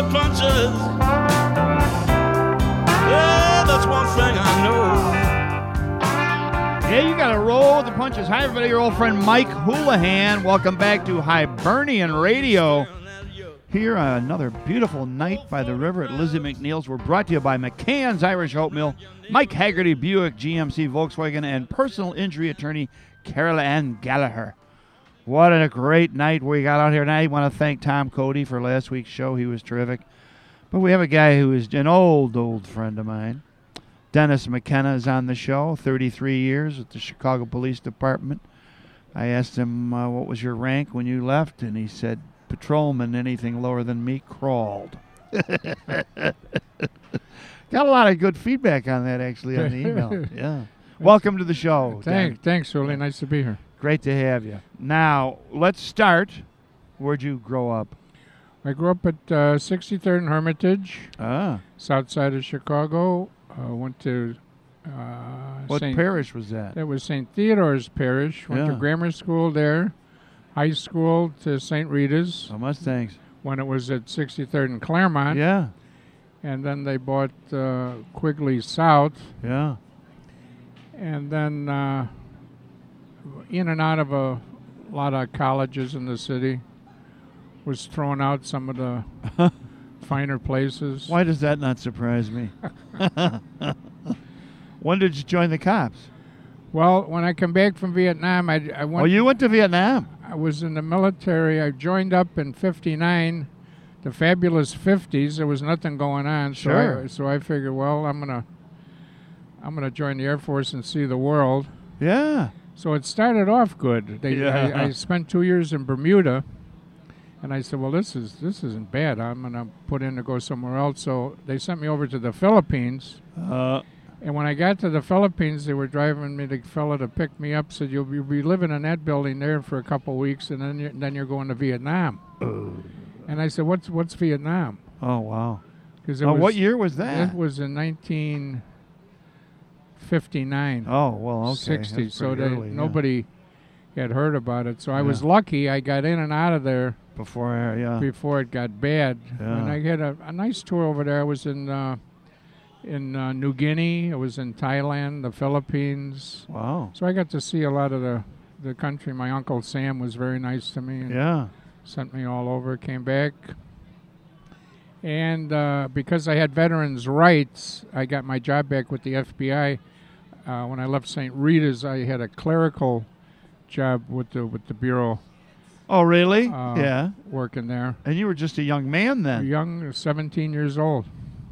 punches. Yeah, that's one thing I know. Yeah, you got to roll with the punches. Hi, everybody. Your old friend Mike Houlihan. Welcome back to Hibernian Radio. Here on another beautiful night by the river at Lizzie McNeil's. We're brought to you by McCann's Irish Oatmeal, Mike Haggerty Buick GMC Volkswagen, and personal injury attorney Carol Ann Gallagher. What a great night we got out here tonight. I want to thank Tom Cody for last week's show. He was terrific. But we have a guy who is an old friend of mine. Dennis McKenna is on the show, 33 years with the Chicago Police Department. I asked him, what was your rank when you left? And he said, patrolman. Anything lower than me crawled. Got a lot of good feedback on that, actually, on the email. Yeah. Welcome to the show. Thanks, really nice to be here. Great to have you. Now, let's start. Where'd you grow up? I grew up at 63rd and Hermitage, south side of Chicago. Went to what parish was that? That was St. Theodore's Parish. Went to grammar school there, high school to St. Rita's. Oh, Mustangs. When it was at 63rd and Claremont. Yeah. And then they bought Quigley South. Yeah. And then in and out of a lot of colleges in the city. Was thrown out some of the finer places. Why does that not surprise me? When did you join the cops? Well, when I come back from Vietnam, I went... Oh, you went to Vietnam? I was in the military. I joined up in 59, the fabulous 50s. There was nothing going on. Sure. So I figured, well, I'm gonna join the Air Force and see the world. Yeah. So it started off good. I spent 2 years in Bermuda. And I said, well, this isn't bad. I'm going to put in to go somewhere else. So they sent me over to the Philippines. And when I got to the Philippines, they were driving me, the fella to pick me up, said, you'll be living in that building there for a couple of weeks, and then you're going to Vietnam. And I said, what's Vietnam? Oh, wow. What year was that? It was in 1959. Oh, well, okay. 60. So early, nobody had heard about it. So I was lucky. I got in and out of there. Before it got bad. Yeah. And I had a nice tour over there. I was in New Guinea. I was in Thailand, the Philippines. Wow. So I got to see a lot of the country. My Uncle Sam was very nice to me. And sent me all over. Came back. And because I had veterans' rights, I got my job back with the FBI. When I left St. Rita's, I had a clerical job with the Bureau. Oh, really? Yeah. Working there. And you were just a young man then? Young, 17 years old.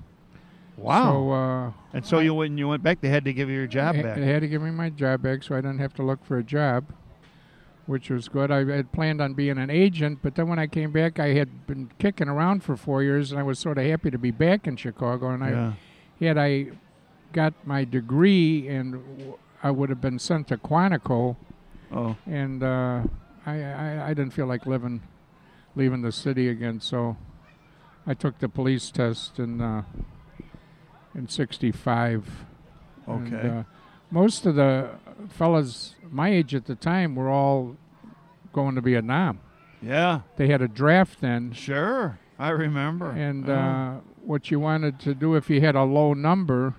Wow. So when you went back, they had to give you your job back. They had to give me my job back so I didn't have to look for a job, which was good. I had planned on being an agent, but then when I came back, I had been kicking around for 4 years, and I was sort of happy to be back in Chicago. And I got my degree, and I would have been sent to Quantico. Oh. And I didn't feel like leaving the city again, so I took the police test in 65. Okay. And, most of the fellas my age at the time were all going to Vietnam. Yeah. They had a draft then. Sure, I remember. And what you wanted to do if you had a low number,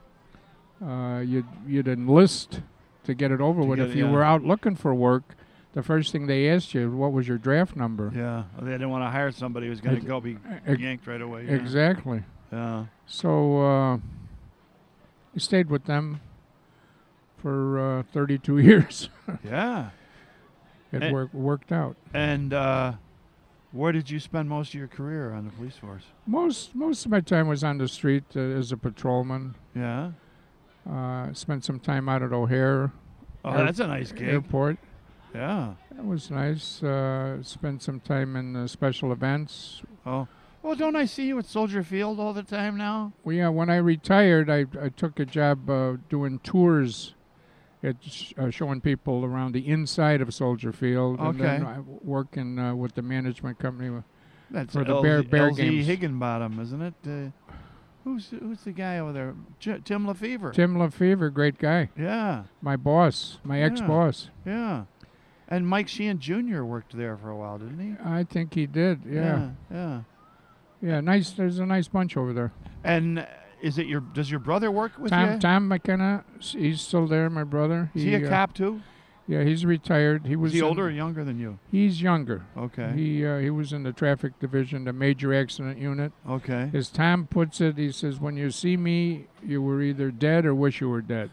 you'd enlist to get it over with. If you were out looking for work, the first thing they asked you, what was your draft number? Yeah, they didn't want to hire somebody who was going to be yanked right away. Yeah. Exactly. Yeah. So I stayed with them for 32 years. Yeah. It worked out. And where did you spend most of your career on the police force? Most of my time was on the street as a patrolman. Yeah. Spent some time out at O'Hare. Oh, that's a nice gig. Airport. Yeah. That was nice. Spent some time in special events. Oh. Well, don't I see you at Soldier Field all the time now? Well, yeah. When I retired, I took a job doing tours, showing people around the inside of Soldier Field. Okay. And then working with the management company That's for the Bear games. Higginbottom, isn't it? Who's the guy over there? Tim Lefevre. Tim Lefevre, great guy. Yeah. My boss, my ex-boss. Yeah. And Mike Sheehan Jr. worked there for a while, didn't he? I think he did, yeah. Yeah. Yeah, nice. There's a nice bunch over there. And does your brother work with Tom you? Tom McKenna, he's still there. My brother. Is he a cop too? Yeah, he's retired. Is he older or younger than you? He's younger. Okay. He was in the traffic division, the major accident unit. Okay. As Tom puts it, he says, "When you see me, you were either dead or wish you were dead,"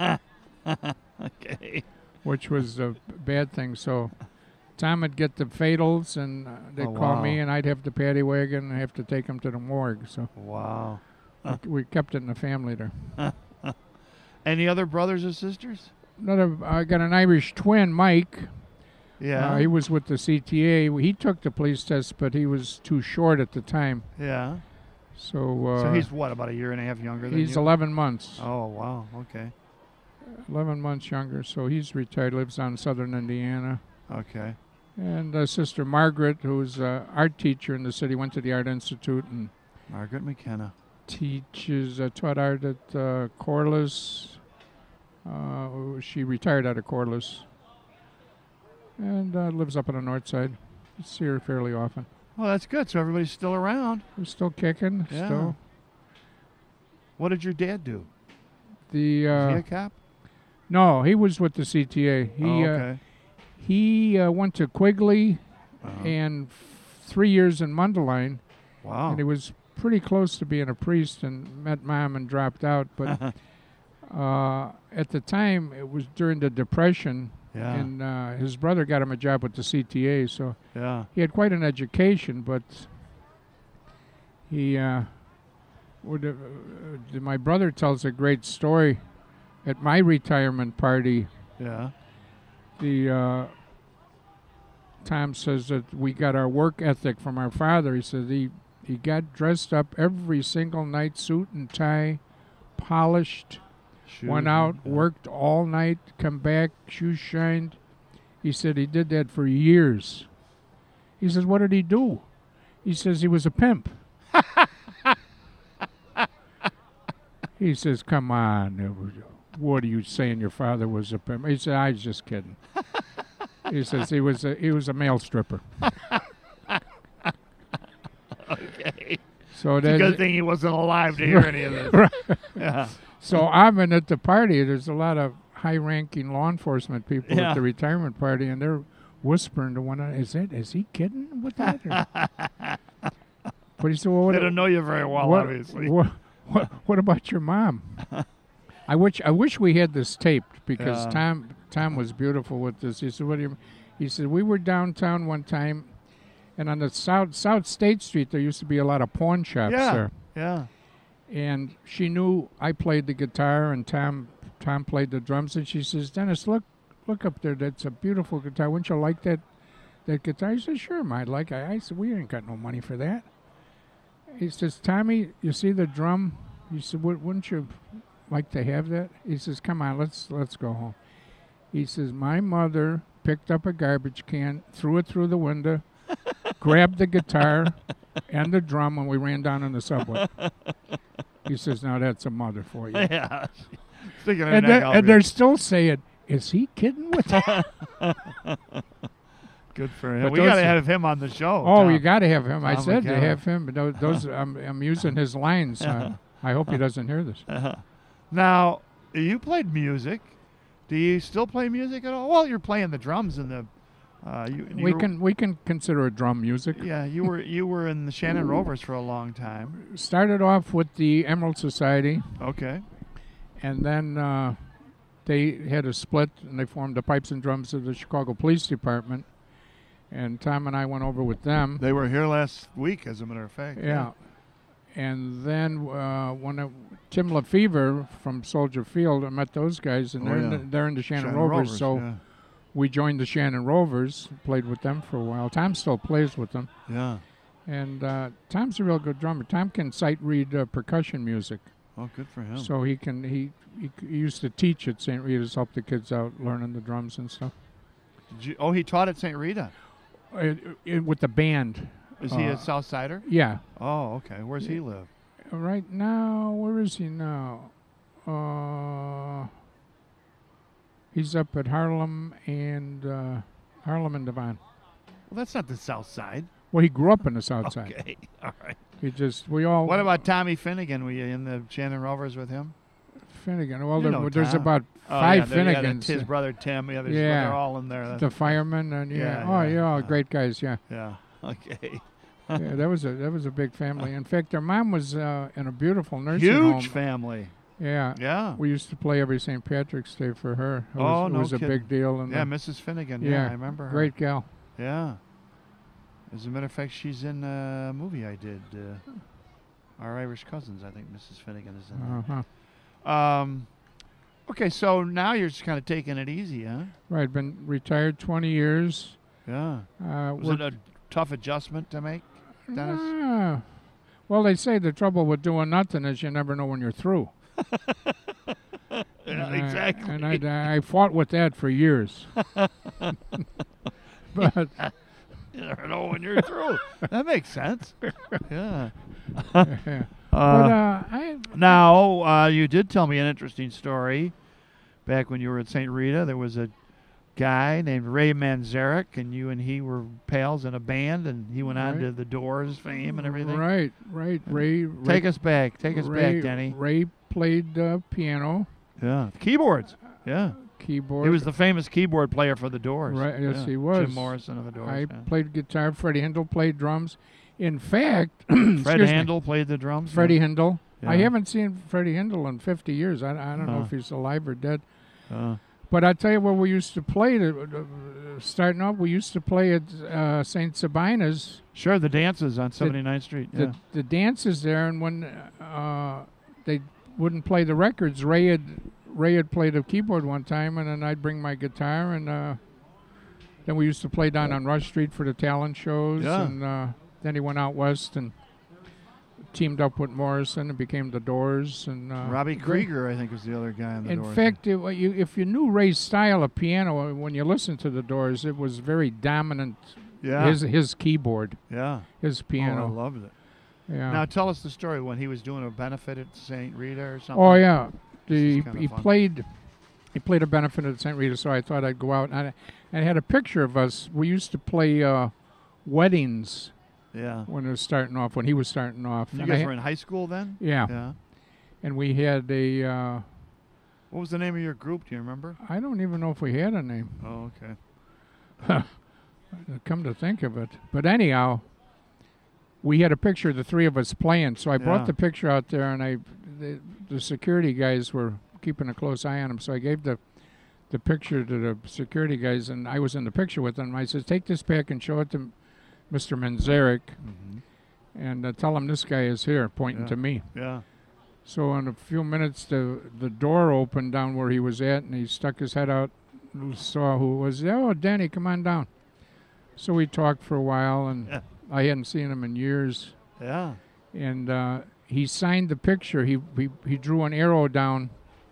Okay. which was a bad thing. So Tom would get the fatals, and they'd call me, and I'd have the paddy wagon and have to take him to the morgue. So Wow. we kept it in the family there. Any other brothers or sisters? I got an Irish twin, Mike. Yeah. He was with the CTA. He took the police test, but he was too short at the time. Yeah. So he's what, about a year and a half younger than you? he's 11 months. Oh, wow. Okay. 11 months younger, so he's retired, lives down in southern Indiana. Okay. And Sister Margaret, who's an art teacher in the city, went to the Art Institute and Margaret McKenna. taught art at Corliss. She retired out of Corliss and lives up on the north side. I see her fairly often. Well, that's good. So everybody's still around. We're still kicking. Yeah. Still. What did your dad do? Is The he a cop? no, he was with the CTA. Okay. He went to Quigley and 3 years in Mundelein. Wow. And he was pretty close to being a priest and met Mom and dropped out. But at the time, it was during the Depression, Yeah. and his brother got him a job with the CTA. So Yeah. he had quite an education, but my brother tells a great story. At my retirement party, Yeah. Tom says that we got our work ethic from our father. He says he got dressed up every single night, suit and tie, polished, Shoes went out, and- worked all night, come back, shoes shined. He said he did that for years. He says, what did he do? He says he was a pimp. He says, come on, what are you saying your father was a pimp? He said, I was just kidding. He says he was a male stripper. Okay. So It's a good thing he wasn't alive to hear any of this. Yeah. So I'm in at the party. There's a lot of high-ranking law enforcement people Yeah. at the retirement party, and they're whispering to one another, is he kidding with that? But he said, well, what, They don't know you very well, obviously. what about your mom? I wish we had this taped because Yeah. Tom was beautiful with this. He said, what do you? He said, we were downtown one time, and on the South State Street there used to be a lot of pawn shops there. Yeah. And she knew I played the guitar and Tom played the drums, and she says, Dennis, look up there. That's a beautiful guitar. Wouldn't you like that guitar? He said, sure, I'd like it. I said, we ain't got no money for that. He says, Tommy, you see the drum? He said, wouldn't you like to have that? He says, come on, let's go home. He says, my mother picked up a garbage can, threw it through the window, grabbed the guitar and the drum when we ran down in the subway. He says, now that's a mother for you. Yeah. Sticking her And, neck out and here. they're still saying, is he kidding with that? Good for him. But We got to those- have him on the show. Oh, Tom. you got to have him. I Tom said to McKenna. have him. But those I'm using his lines. I hope he doesn't hear this. Now, you played music. Do you still play music at all? Well, you're playing the drums and the. We can consider it drum music. Yeah, you were in the Shannon Rovers for a long time. Started off with the Emerald Society, Okay. and then they had a split, and they formed the Pipes and Drums of the Chicago Police Department. And Tom and I went over with them. They were here last week, as a matter of fact. Yeah. And then when Tim LaFever from Soldier Field, I met those guys, and they're in the Shannon Rovers. So yeah. we joined the Shannon Rovers, played with them for a while. Tom still plays with them. Yeah. And Tom's a real good drummer. Tom can sight read percussion music. Oh, good for him. So he used to teach at St. Rita's, help the kids out learning the drums and stuff. He taught at St. Rita. With the band. Is he a South Sider? Yeah. Oh, okay. Where's he live? Right now, where is he now? He's up at Harlem and Devon. Well, that's not the South Side. Well, he grew up in the South Side. Okay. All right. We all. What about Tommy Finnegan? Were you in the Shannon Rovers with him? Finnegan? Well, You know there's Tom. about Oh, five yeah, Finnegans. his brother Tim. Yeah, Yeah. they're all in there. The firemen and Yeah, great guys. Yeah, Yeah. Okay. yeah. That was a big family. In fact, their mom was in a beautiful nursing home. Huge family. Yeah. Yeah. We used to play every St. Patrick's Day for her. It Oh, was, no it was a kidding. big deal. And Yeah, Mrs. Finnegan. Yeah, I remember her. Great gal. Yeah. As a matter of fact, she's in a movie I did. Our Irish Cousins, I think Mrs. Finnegan is in that. Okay, so now you're just kind of taking it easy, huh? Right. Been retired 20 years. Yeah. Was it a tough adjustment to make, Dennis? Well, they say the trouble with doing nothing is you never know when you're through. Yeah, exactly. And I fought with that for years. But you never know when you're through. That makes sense. Yeah. Now, you did tell me an interesting story. Back when you were at St. Rita, there was a guy named Ray Manzarek, and you and he were pals in a band, and he went on to the Doors fame and everything. Right. Ray. Take us back, Denny. Ray played piano. Yeah. Keyboards. Yeah. Keyboard. He was the famous keyboard player for the Doors. Right. Yes, Yeah. he was. Jim Morrison of the Doors. I yeah. played guitar. Freddie Hindle played drums. In fact, Fred Handel played the drums. Freddie Hindle. Yeah. I haven't seen Freddie Hindle in 50 years. I don't know if he's alive or dead. Uh, But I tell you where we used to play. Starting off, we used to play at St. Sabina's. Sure, the dances on 79th Street. Yeah. The dances there, and when they wouldn't play the records, Ray had played a keyboard one time, and then I'd bring my guitar, and then we used to play down on Rush Street for the talent shows, Yeah. and then he went out west and teamed up with Morrison and became the Doors. And Robbie Krieger, I think, was the other guy on the in Doors. fact, if you knew Ray's style of piano, when you listened to the Doors, it was very dominant. Yeah. His keyboard, Yeah. his piano. Oh, I loved it. Yeah. Now tell us the story when he was doing a benefit at St. Rita or something. Oh yeah, This he is kinda fun. played a benefit at St. Rita, so I thought I'd go out and I had a picture of us. We used to play weddings Yeah. when he was starting off. You guys were in high school then? Yeah. Yeah. And we had a. What was the name of your group? Do you remember? I don't even know if we had a name. Oh, okay. Come to think of it, but anyhow, we had a picture of the three of us playing. So I Yeah. brought the picture out there, and the security guys were keeping a close eye on him. So I gave the picture to the security guys, and I was in the picture with them. I said, "Take this back and show it to Mr. Manzarek, and tell him this guy is here," pointing Yeah. to me. Yeah. So in a few minutes, the door opened down where he was at, and he stuck his head out, saw who it was. "Oh, Danny, come on down." So we talked for a while, and Yeah. I hadn't seen him in years. Yeah. And he signed the picture. He drew an arrow down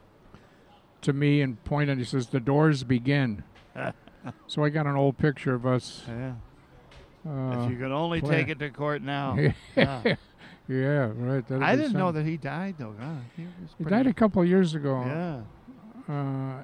to me and pointed. He says, "The Doors begin." So I got an old picture of us. Yeah. If you could only play- take it to court now. Yeah. Yeah. Yeah, right. that'd I be didn't know something. that he died, though. God, he was He pretty- died a couple of years ago. Yeah.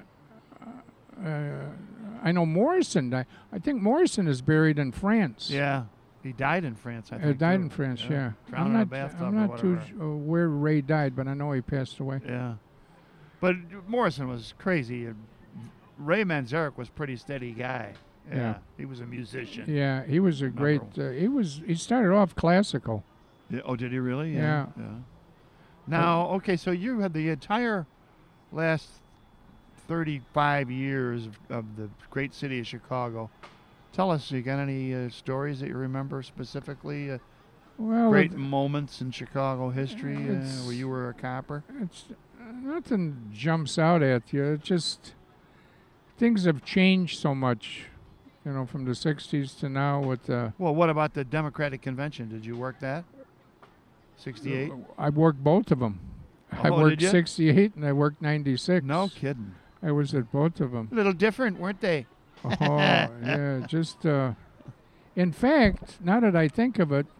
I know Morrison died. I think Morrison is buried in France. Yeah. He died in France, I think. Died too. in France, yeah. Drowned I'm in a not, bathtub I'm or not too whatever. where Ray died, but I know he passed away. Yeah. But Morrison was crazy. Ray Manzarek was a pretty steady guy. Yeah. He was a musician. Yeah, he was a great. Memorable. He started off classical. Yeah. Oh, did he really? Yeah. Now, okay, so you had the entire last 35 years of the great city of Chicago. Tell us, you got any stories that you remember specifically? Well, Great moments in Chicago history it's- where you were a copper? It's nothing jumps out at you. It just things have changed so much, from the '60s to now. With Well, what about the Democratic Convention? Did you work that? 68? I worked both of them. I Oh, worked did ya? 68 and I worked 96. No kidding. I was at both of them. A little different, weren't they? Oh, yeah, just in fact, now that I think of it,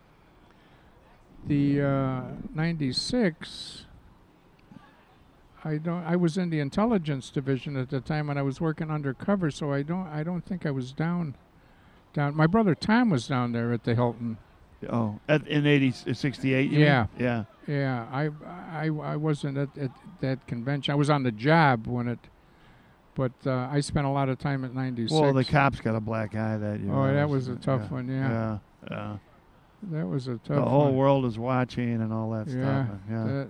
the 96 I was in the intelligence division at the time and I was working undercover, so I don't think I was down my brother Tom was down there at the Hilton. Oh, in 68. You Yeah. mean? Yeah. Yeah, I wasn't at that convention. I was on the job when it, but I spent a lot of time at 96. Well, the cops got a black eye that year. Oh, that was a tough one, yeah. Yeah. That was a tough The whole one. world is watching and all that Yeah, stuff. Yeah.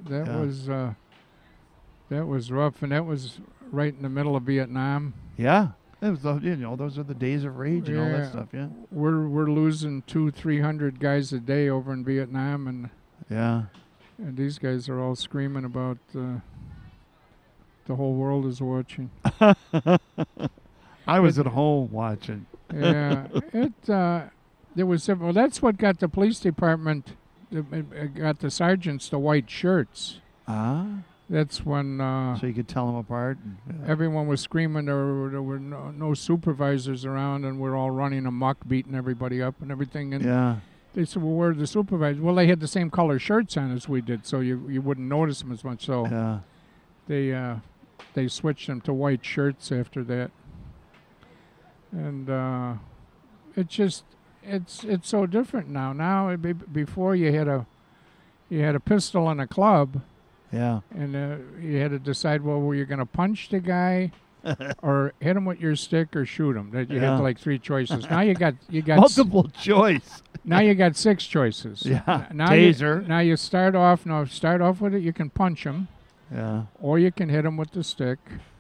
that was rough, and that was right in the middle of Vietnam. Yeah. It was those are the days of rage and all that stuff. Yeah. We're losing 200-300 guys a day over in Vietnam, and Yeah. these guys are all screaming about the whole world is watching. I was at home watching. Yeah, there was well. That's what got the police department, got the sergeants the white shirts. Ah. That's when So you could tell them apart. everyone was screaming. There were no supervisors around, and we're all running amok, beating everybody up and everything. And Yeah. they said, "Well, where are the supervisors?" Well, they had the same color shirts on as we did, so you wouldn't notice them as much. So Yeah. they switched them to white shirts after that, and it's so different now. Now before you had a pistol in a club, Yeah. and you had to decide, well, were you going to punch the guy or hit him with your stick or shoot him? That you had like 3 choices. Now you got Multiple choice. now you got 6 choices. Yeah. Now Taser. now you start off with it. You can punch him, Yeah. or you can hit him with the stick,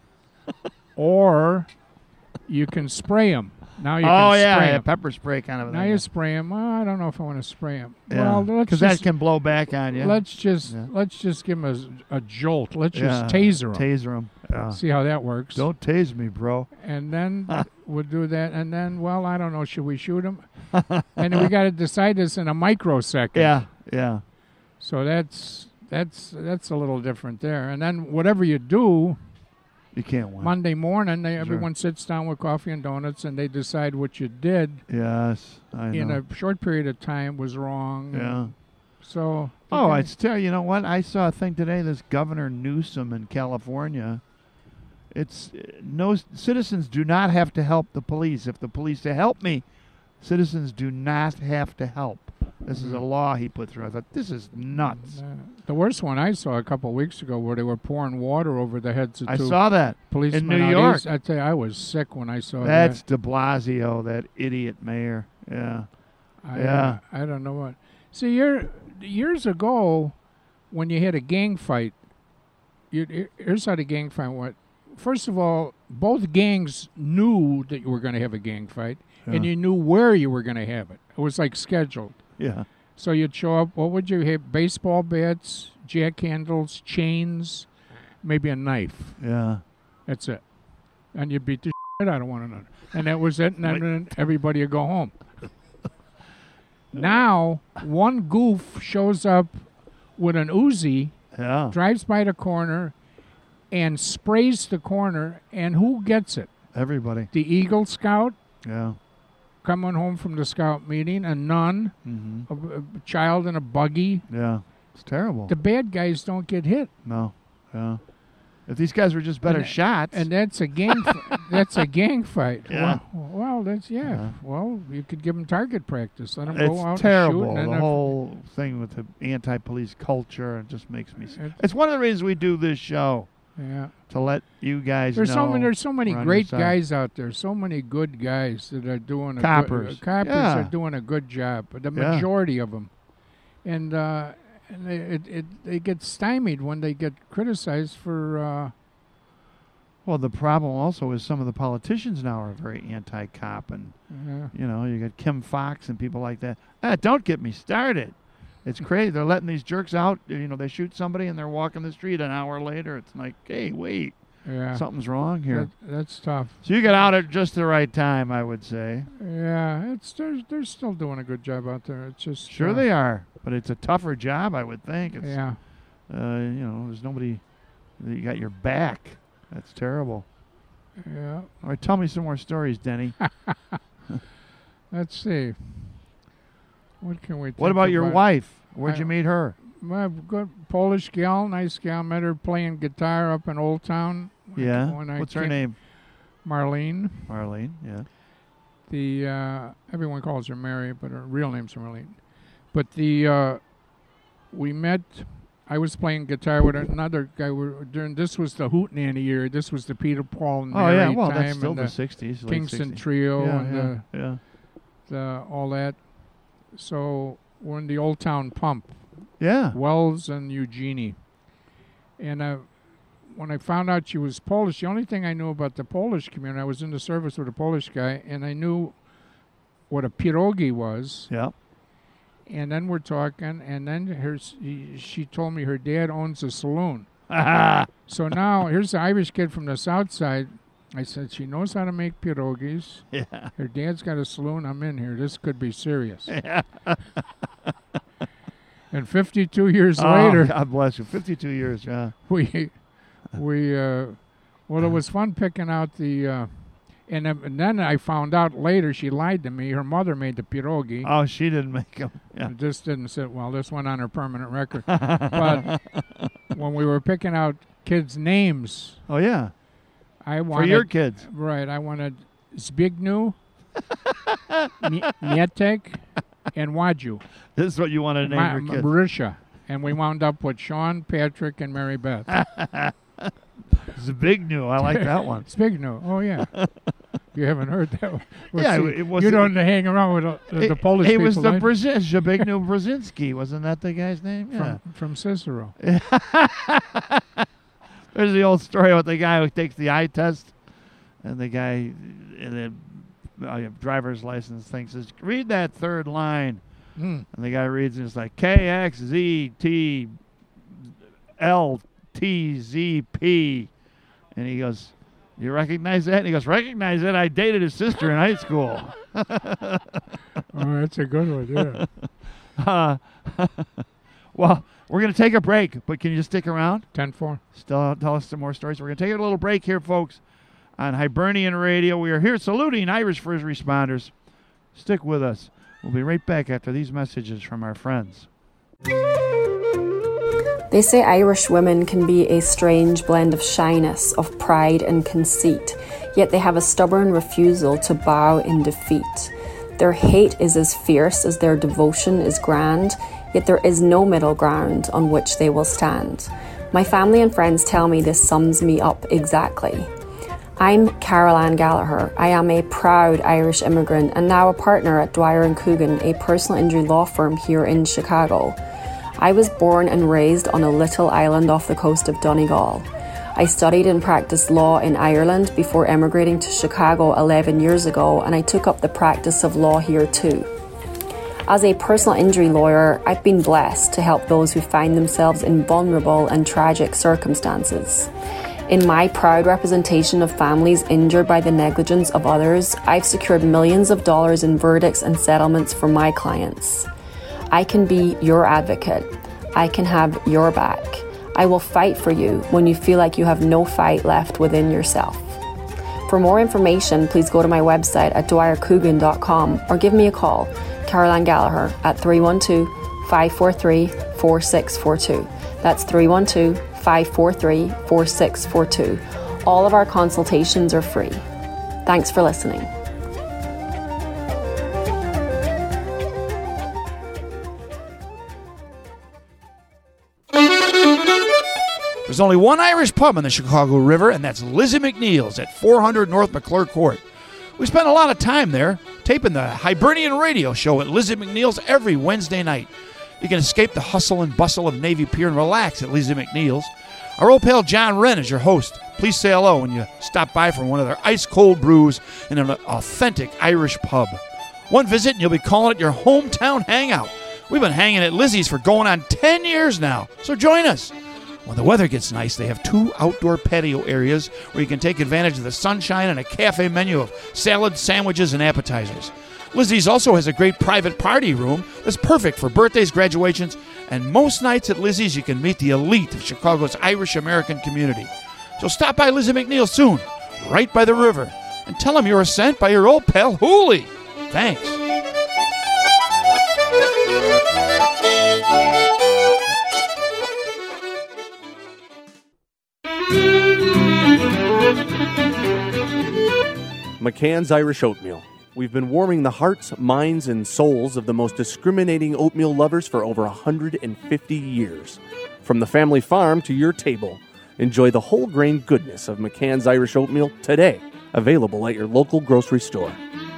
or you can spray him. Now you can spray yeah, him. pepper spray kind of a Now thing. you spray him. Well, I don't know if I want to spray him. Yeah. Well, let's Because that just can blow back on you. let's just give him a jolt. Let's Yeah. just taser him. Taser him. Yeah. See how that works. Don't tase me, bro. And then we'll do that. And then, well, I don't know. Should we shoot him? And then we got to decide this in a microsecond. Yeah. Yeah. So that's a little different there. And then whatever you do, You can't win. Monday morning, everyone sits down with coffee and donuts, and they decide what you did Yes. I know. in a short period of time was wrong. Yeah. So. Oh, I tell you know what? I saw a thing today. This Governor Newsom in California. It's no citizens do not have to help the police. If the police say help me, citizens do not have to help. This is a law he put through. I thought this is nuts. The worst one I saw a couple of weeks ago, where they were pouring water over the heads of I 2 saw that policemen in New out York. east. I tell you, I was sick when I saw That's that. De Blasio, that idiot mayor. Yeah. I don't know what. See, years ago, when you had a gang fight, here's how the gang fight went. First of all, both gangs knew that you were going to have a gang fight, and you knew where you were going to have it. It was like scheduled. Yeah. So you'd show up. What would you have? Baseball bats, jack handles, chains, maybe a knife. Yeah. That's it. And you beat the shit out of one another. And that was it, and then everybody would go home. Now, one goof shows up with an Uzi, Yeah. drives by the corner, and sprays the corner, and who gets it? Everybody. The Eagle Scout Yeah. coming home from the scout meeting, a nun, Mm-hmm. a child in a buggy. Yeah. It's terrible. The bad guys don't get hit. No. Yeah. If these guys were just better shots. And that's a gang. That's a gang fight. Yeah. Well, that's Yeah. Well, you could give them target practice. Let them go out It's terrible. and shoot. And The then whole thing with the anti-police culture, it just makes me. It- It's one of the reasons we do this show, yeah. to let you guys There's know. there's so many we're on great your side. guys out there. So many good guys that are doing Coppers. Coppers Yeah. are doing a good job. The Yeah. majority of them, and they get stymied when they get criticized for. Well, the problem also is some of the politicians now are very anti-cop, and you got Kim Fox and people like that. Don't get me started. It's crazy. They're letting these jerks out. They shoot somebody and they're walking the street an hour later. It's like, hey, wait, something's wrong here. That's tough. So you got out at just the right time, I would say. Yeah, they're still doing a good job out there. It's just Sure they are, but it's a tougher job, I would think. It's, Yeah. there's nobody. You got your back. That's terrible. Yeah. All right, tell me some more stories, Denny. Let's see. What can we? What think about your wife? Where'd you meet her? My good Polish gal, nice gal. Met her playing guitar up in Old Town. Yeah. When I What's her came- name? Marlene. Marlene. Yeah. The everyone calls her Mary, but her real name's Marlene. But we met. I was playing guitar with another guy. This was the Hootenanny year. This was the Peter, Paul, and Mary yeah, well, time, that's still and the 60s. late Kingston 60s. Trio, and yeah. all that. So we're in the Old Town Pump, Yeah. Wells and Eugenie. And when I found out she was Polish, the only thing I knew about the Polish community, I was in the service with a Polish guy, and I knew what a pierogi was. Yeah. And then we're talking, and then she told me her dad owns a saloon. So now, here's the Irish kid from the South Side. I said, she knows how to make pierogies. Yeah. Her dad's got a saloon. I'm in here. This could be serious. Yeah. And 52 years later, God bless you. 52 years, yeah. it was fun picking out the... And then I found out later she lied to me. Her mother made the pierogi. Oh, she didn't make them. Yeah. This didn't sit well. This went on her permanent record. But when we were picking out kids' names, Oh, yeah. I wanted... For your kids. Right. I wanted Zbigniew, Mietek, and Waju. This is what you wanted to name your kids. Marisha. And we wound up with Sean, Patrick, and Mary Beth. It's a big new. I like that one. Zbigniew. Oh, yeah. You haven't heard that one. Well, Yeah, see, it was- you don't hang around with the Polish people. It was the right? Zbigniew Brzezinski. Wasn't that the guy's name? Yeah. From Cicero. There's the old story about the guy who takes the eye test, and the guy in the driver's license thing says, read that third line. Mm. And the guy reads and it's like KXZTLTZP. And he goes, you recognize that? And he goes, recognize it. I dated his sister in high school. Oh, that's a good one, yeah. Well, we're going to take a break, but can you just stick around? 10-4. Still tell us some more stories. We're going to take a little break here, folks, on Hibernian Radio. We are here saluting Irish first responders. Stick with us. We'll be right back after these messages from our friends. They say Irish women can be a strange blend of shyness, of pride and conceit, yet they have a stubborn refusal to bow in defeat. Their hate is as fierce as their devotion is grand, yet there is no middle ground on which they will stand. My family and friends tell me this sums me up exactly. I'm Carol Ann Gallagher. I am a proud Irish immigrant and now a partner at Dwyer & Coogan, a personal injury law firm here in Chicago. I was born and raised on a little island off the coast of Donegal. I studied and practiced law in Ireland before emigrating to Chicago 11 years ago, and I took up the practice of law here too. As a personal injury lawyer, I've been blessed to help those who find themselves in vulnerable and tragic circumstances. In my proud representation of families injured by the negligence of others, I've secured millions of dollars in verdicts and settlements for my clients. I can be your advocate. I can have your back. I will fight for you when you feel like you have no fight left within yourself. For more information, please go to my website at dwyercoogan.com or give me a call, Carol Ann Gallagher, at 312-543-4642. That's 312-543-4642. All of our consultations are free. Thanks for listening. There's only one Irish pub on the Chicago River, and that's Lizzie McNeil's at 400 North McClure Court. We spend a lot of time there taping the Hibernian Radio Show at Lizzie McNeil's every Wednesday night. You can escape the hustle and bustle of Navy Pier and relax at Lizzie McNeil's. Our old pal John Wren is your host. Please say hello when you stop by for one of their ice-cold brews in an authentic Irish pub. One visit and you'll be calling it your hometown hangout. We've been hanging at Lizzie's for going on 10 years now, so join us. When the weather gets nice, they have 2 outdoor patio areas where you can take advantage of the sunshine and a cafe menu of salads, sandwiches, and appetizers. Lizzie's also has a great private party room that's perfect for birthdays, graduations, and most nights at Lizzie's you can meet the elite of Chicago's Irish-American community. So stop by Lizzie McNeil soon, right by the river, and tell them you were sent by your old pal Hooley. Thanks. McCann's Irish Oatmeal. We've been warming the hearts, minds, and souls of the most discriminating oatmeal lovers for over 150 years. From the family farm to your table, enjoy the whole grain goodness of McCann's Irish Oatmeal today, available at your local grocery store.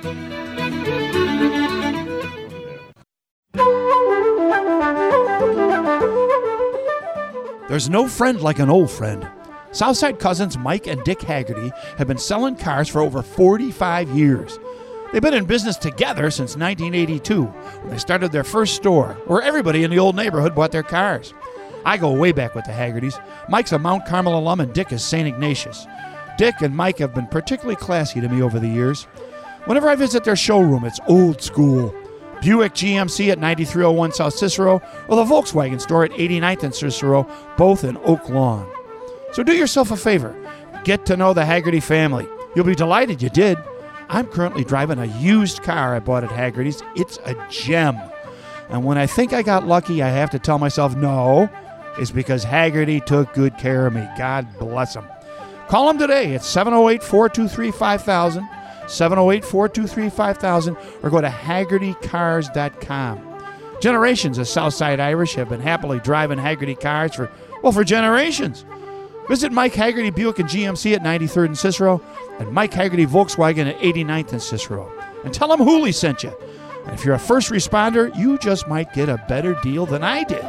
There's no friend like an old friend. Southside cousins Mike and Dick Haggerty have been selling cars for over 45 years. They've been in business together since 1982, when they started their first store, where everybody in the old neighborhood bought their cars. I go way back with the Haggertys. Mike's a Mount Carmel alum and Dick is St. Ignatius. Dick and Mike have been particularly classy to me over the years. Whenever I visit their showroom, it's old school. Buick GMC at 9301 South Cicero, or the Volkswagen store at 89th and Cicero, both in Oak Lawn. So do yourself a favor. Get to know the Haggerty family. You'll be delighted you did. I'm currently driving a used car I bought at Haggerty's. It's a gem. And when I think I got lucky, I have to tell myself no. It's because Haggerty took good care of me. God bless him. Call him today at 708-423-5000. 708-423-5000, or go to HaggertyCars.com. Generations of Southside Irish have been happily driving Haggerty cars for generations. Visit Mike Haggerty Buick and GMC at 93rd and Cicero, and Mike Haggerty Volkswagen at 89th and Cicero. And tell them Hooley sent you. And if you're a first responder, you just might get a better deal than I did.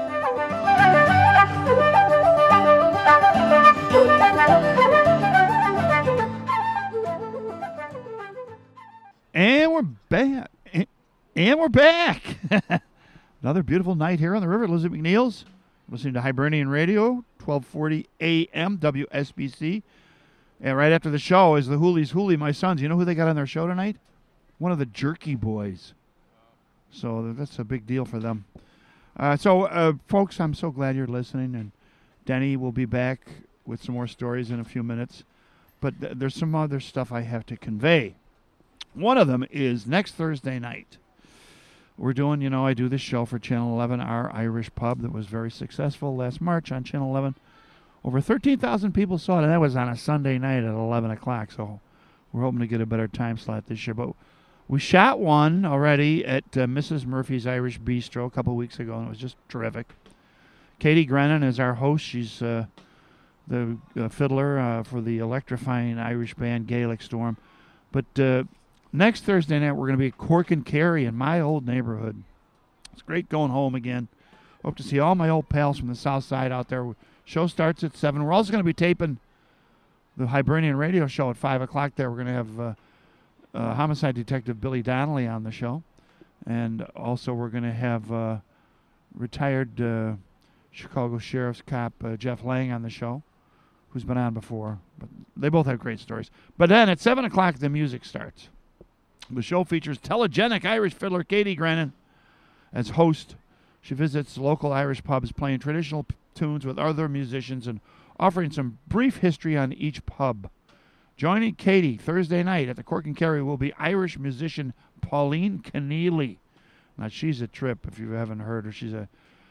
And we're back. And we're back. Another beautiful night here on the river. Elizabeth McNeil's listening to Hibernian Radio, 1240 AM, WSBC. And right after the show is the Hooley's Hooley, my sons. You know who they got on their show tonight? One of the Jerky Boys. So that's a big deal for them. Folks, I'm so glad you're listening. And Denny will be back with some more stories in a few minutes. But there's some other stuff I have to convey. One of them is next Thursday night. We're doing, I do this show for Channel 11, our Irish pub that was very successful last March on Channel 11. Over 13,000 people saw it, and that was on a Sunday night at 11 o'clock, so we're hoping to get a better time slot this year. But we shot one already at Mrs. Murphy's Irish Bistro a couple weeks ago, and it was just terrific. Katie Grennan is our host. She's the fiddler for the electrifying Irish band Gaelic Storm. But next Thursday night, we're going to be at Cork and Kerry in my old neighborhood. It's great going home again. Hope to see all my old pals from the south side out there. Show starts at 7. We're also going to be taping the Hibernian Radio show at 5 o'clock there. We're going to have homicide detective Billy Donnelly on the show. And also we're going to have retired Chicago Sheriff's cop Jeff Lang on the show, who's been on before. But they both have great stories. But then at 7 o'clock, the music starts. The show features telegenic Irish fiddler Katie Grennan as host. She visits local Irish pubs playing traditional tunes with other musicians and offering some brief history on each pub. Joining Katie Thursday night at the Cork and Kerry will be Irish musician Pauline Keneally. Now, she's a trip if you haven't heard her. She's a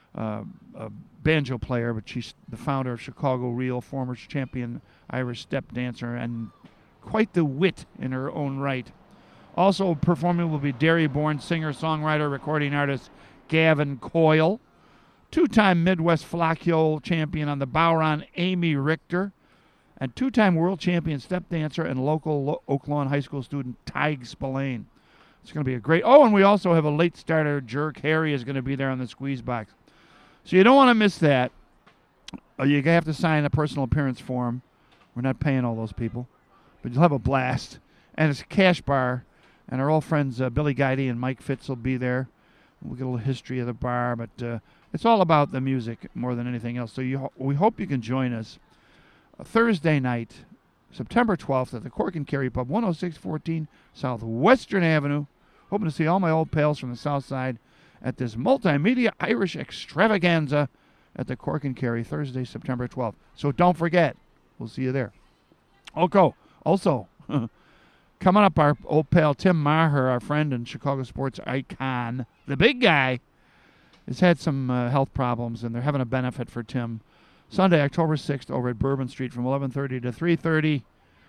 banjo player, but she's the founder of Chicago Reel, former champion Irish step dancer, and quite the wit in her own right. Also performing will be Derry-born singer-songwriter, recording artist Gavin Coyle, two-time Midwest Flacchio champion on the Bowron Amy Richter, and two-time world champion step dancer and local Oak Lawn High School student Tig Spillane. It's going to be a great... Oh, and we also have a late starter, Jerk Harry, is going to be there on the squeeze box. So you don't want to miss that. You have to sign a personal appearance form. We're not paying all those people, but you'll have a blast. And it's a cash bar. And our old friends Billy Guidey and Mike Fitz will be there. We'll get a little history of the bar, but it's all about the music more than anything else. So we hope you can join us Thursday night, September 12th at the Cork and Kerry Pub, 10614 Southwestern Avenue. Hoping to see all my old pals from the south side at this multimedia Irish extravaganza at the Cork and Kerry Thursday, September 12th. So don't forget. We'll see you there. Also, coming up, our old pal Tim Maher, our friend and Chicago sports icon, the big guy, has had some health problems, and they're having a benefit for Tim Sunday, October 6th, over at Bourbon Street from 11:30 to 3:30.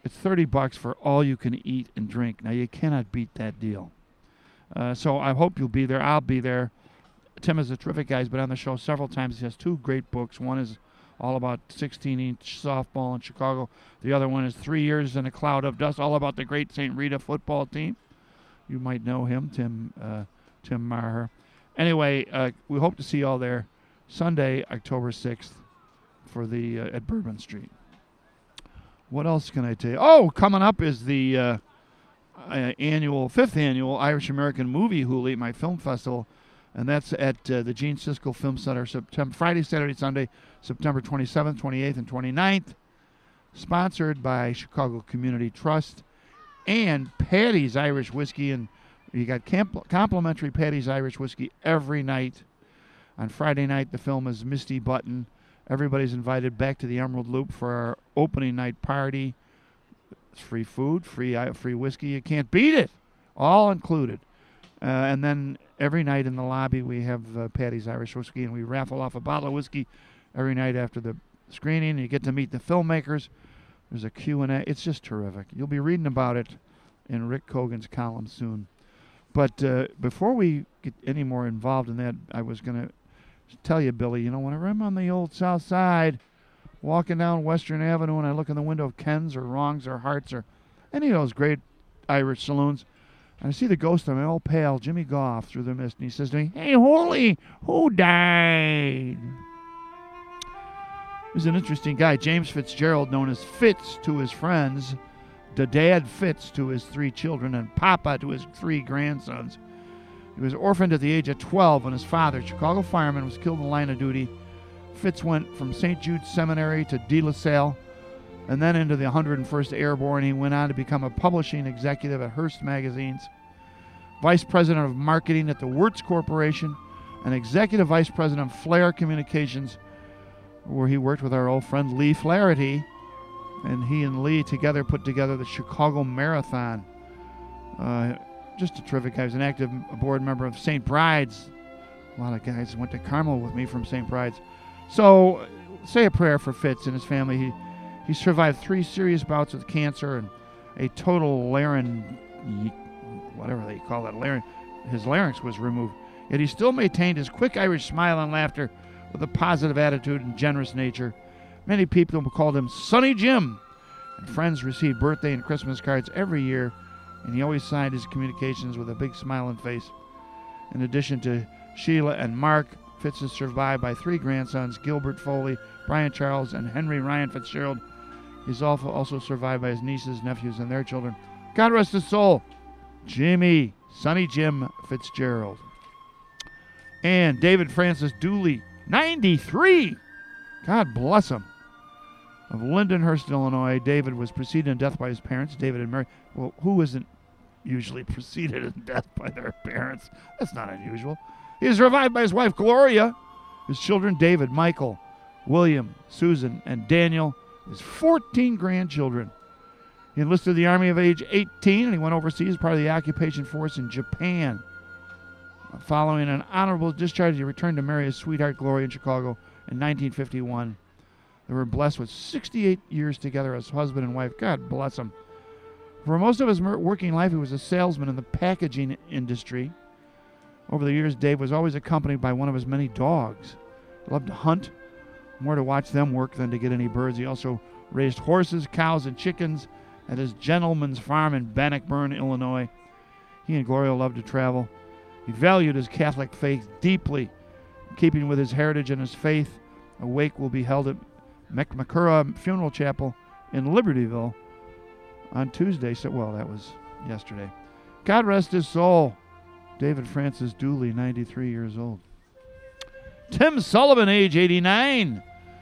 It's $30 for all you can eat and drink. Now, you cannot beat that deal. So I hope you'll be there. I'll be there. Tim is a terrific guy. He's been on the show several times. He has 2 great books. One is all about 16-inch softball in Chicago. The other one is 3 Years in a Cloud of Dust, all about the great St. Rita football team. You might know him, Tim Maher. Anyway, we hope to see you all there Sunday, October 6th for the at Bourbon Street. What else can I tell you? Oh, coming up is the 5th annual Irish American Movie Hoolie, my film festival. And that's at the Gene Siskel Film Center, Friday, Saturday, Sunday, September 27th, 28th, and 29th. Sponsored by Chicago Community Trust and Patty's Irish Whiskey. And you got complimentary Patty's Irish Whiskey every night. On Friday night, the film is Misty Button. Everybody's invited back to the Emerald Loop for our opening night party. It's free food, free whiskey. You can't beat it. All included. And then every night in the lobby we have Patty's Irish Whiskey, and we raffle off a bottle of whiskey every night after the screening. You get to meet the filmmakers. There's a Q&A. It's just terrific. You'll be reading about it in Rick Cogan's column soon. But before we get any more involved in that, I was going to tell you, Billy, whenever I'm on the old South Side, walking down Western Avenue, and I look in the window of Ken's or Wrong's or Hart's or any of those great Irish saloons, and I see the ghost of my old pal, Jimmy Goff, through the mist, and he says to me, "Hey, Holy, who died?" He's an interesting guy. James Fitzgerald, known as Fitz to his friends, the Dad Fitz to his 3 children, and Papa to his 3 grandsons. He was orphaned at the age of 12 when his father, Chicago fireman, was killed in the line of duty. Fitz went from St. Jude's Seminary to De La Salle, and then into the 101st Airborne. He went on to become a publishing executive at Hearst Magazines, vice president of marketing at the Wirtz Corporation, and executive vice president of Flair Communications, where he worked with our old friend Lee Flaherty, and he and Lee together put together the Chicago Marathon. Just a terrific guy. He was an active board member of St. Bride's. A lot of guys went to Carmel with me from St. Bride's. So say a prayer for Fitz and his family. He survived 3 serious bouts with cancer and a total whatever they call that, his larynx was removed. Yet he still maintained his quick Irish smile and laughter with a positive attitude and generous nature. Many people called him Sonny Jim, and friends received birthday and Christmas cards every year, and he always signed his communications with a big smiling face. In addition to Sheila and Mark, Fitz is survived by 3 grandsons, Gilbert Foley, Brian Charles, and Henry Ryan Fitzgerald. He's also survived by his nieces, nephews, and their children. God rest his soul, Jimmy, Sonny Jim Fitzgerald. And David Francis Dooley, 93. God bless him. Of Lindenhurst, Illinois. David was preceded in death by his parents. David and Mary. Well, who isn't usually preceded in death by their parents? That's not unusual. He is survived by his wife, Gloria, his children, David, Michael, William, Susan, and Daniel, his 14 grandchildren. He enlisted in the Army at age 18, and he went overseas as part of the occupation force in Japan. Following an honorable discharge, he returned to marry his sweetheart, Gloria, in Chicago in 1951. They were blessed with 68 years together as husband and wife. God bless him. For most of his working life, he was a salesman in the packaging industry. Over the years, Dave was always accompanied by one of his many dogs. He loved to hunt, more to watch them work than to get any birds. He also raised horses, cows, and chickens at his gentleman's farm in Bannockburn, Illinois. He and Gloria loved to travel. He valued his Catholic faith deeply. In keeping with his heritage and his faith, a wake will be held at McMacura Funeral Chapel in Libertyville on Tuesday. That was yesterday. God rest his soul. David Francis Dooley, 93 years old. Tim Sullivan, age 89.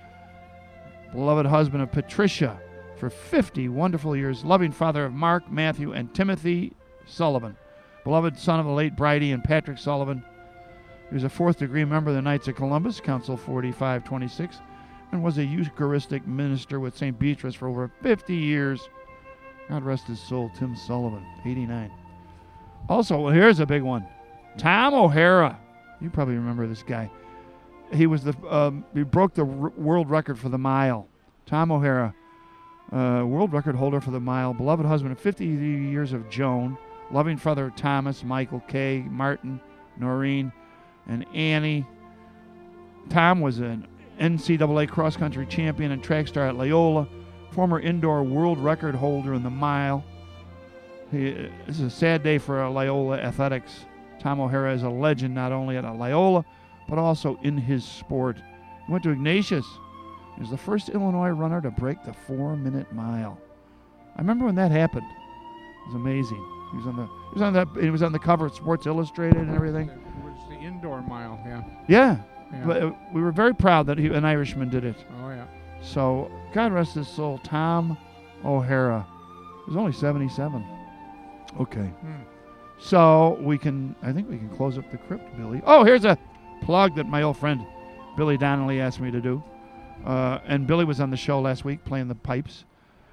Beloved husband of Patricia for 50 wonderful years. Loving father of Mark, Matthew, and Timothy Sullivan. Beloved son of the late Bridie and Patrick Sullivan. He was a 4th-degree member of the Knights of Columbus, Council 4526, and was a Eucharistic minister with St. Beatrice for over 50 years. God rest his soul, Tim Sullivan, 89. Also, here's a big one. Tom O'Hara. You probably remember this guy. He was he broke the world record for the mile. Tom O'Hara, world record holder for the mile, beloved husband of 50 years of Joan, loving father of Thomas, Michael, Kay, Martin, Noreen, and Annie. Tom was an NCAA cross-country champion and track star at Loyola, former indoor world record holder in the mile. This is a sad day for Loyola athletics. Tom O'Hara is a legend not only at Loyola, but also in his sport. He went to Ignatius. He was the first Illinois runner to break the 4-minute mile. I remember when that happened. It was amazing. He was on the cover of Sports Illustrated and everything. It was the indoor mile, yeah. Yeah. Yeah. But we were very proud that an Irishman did it. Oh, yeah. So, God rest his soul, Tom O'Hara. He was only 77. Okay. So, I think we can close up the crypt, Billy. Oh, here's a plug that my old friend Billy Donnelly asked me to do. And Billy was on the show last week playing the pipes.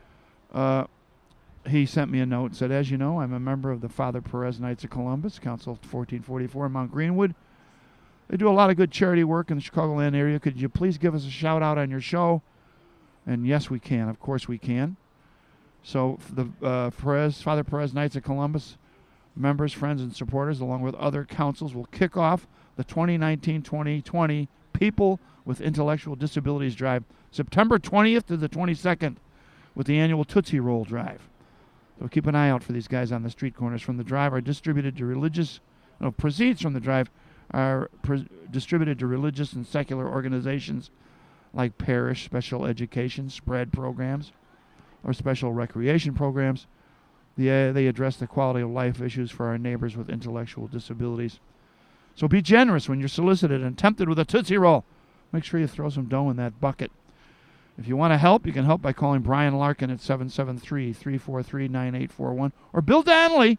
He sent me a note and said, as you know, I'm a member of the Father Perez Knights of Columbus, Council 1444 in Mount Greenwood. They do a lot of good charity work in the Chicagoland area. Could you please give us a shout out on your show? And yes, we can. Of course we can. So the Father Perez Knights of Columbus members, friends, and supporters, along with other councils, will kick off the 2019-2020 People with Intellectual Disabilities Drive, September 20th to the 22nd, with the annual Tootsie Roll Drive. So keep an eye out for these guys on the street corners. From the drive are distributed to proceeds from the drive are distributed to religious and secular organizations like parish special education, spread programs, or special recreation programs. They address the quality of life issues for our neighbors with intellectual disabilities. So be generous when you're solicited and tempted with a Tootsie Roll. Make sure you throw some dough in that bucket. If you want to help, you can help by calling Brian Larkin at 773-343-9841 or Bill Donnelly,